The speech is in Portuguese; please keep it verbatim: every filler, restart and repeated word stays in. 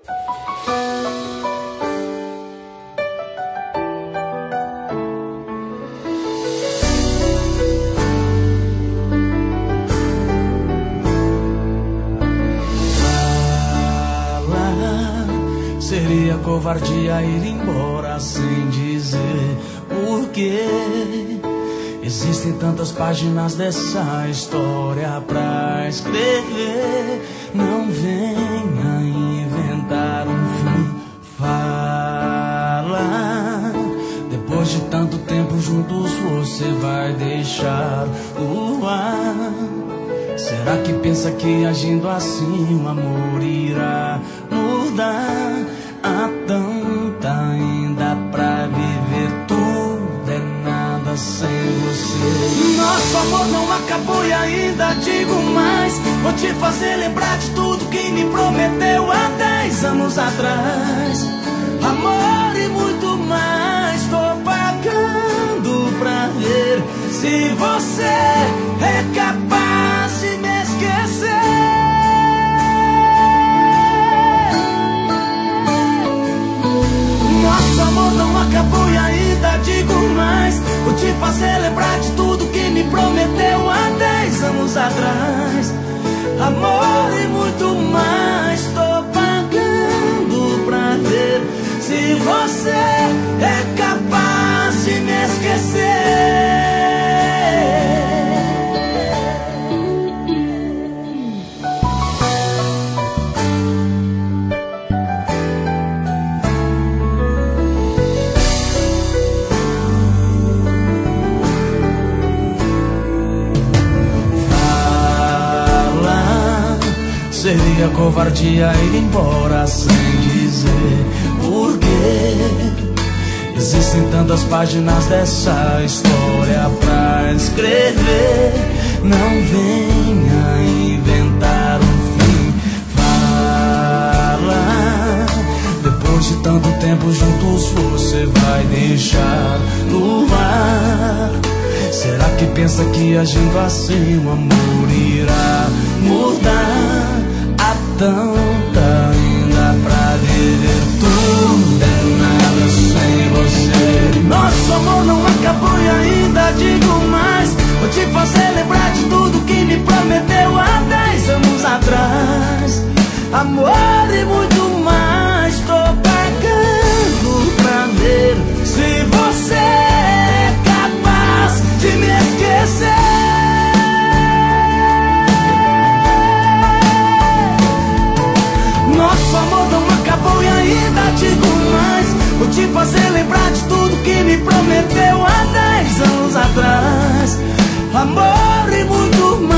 Seria covardia ir embora sem dizer porquê. Existem tantas páginas dessa história pra escrever. Não venha inventar um fim. Fala. Depois de tanto tempo juntos você vai deixar o ar. Será que pensa que agindo assim o amor irá mudar? Há tanta ainda pra viver, tudo é nada sem você. Nosso amor não acabou e ainda digo mais. Vou te fazer lembrar de tudo que me prometeu há dez anos atrás. Amor e muito mais, tô pagando pra ver se você é capaz de me esquecer. Nosso amor não acabou e ainda digo mais. Vou te fazer lembrar de tudo que me prometeu há dez anos atrás. Amor e muito mais, tô pagando pra ver se você é capaz de me esquecer. Seria covardia ir embora sem dizer porquê. Existem tantas páginas dessa história pra escrever. Não venha inventar um fim. Fala. Depois de tanto tempo juntos você vai deixar no ar. Será que pensa que agindo assim o amor irá mudar? Há tanta ainda pra viver, tudo é nada sem você. Nosso amor não acabou e ainda digo mais. Vou te fazer lembrar de tudo que me prometeu há dez anos atrás. Amor e muito mais, tô pagando pra ver se você é capaz de me esquecer. Nosso amor não acabou e ainda digo mais. Vou te fazer lembrar de tudo que me prometeu há dez anos atrás. Amor e muito mais.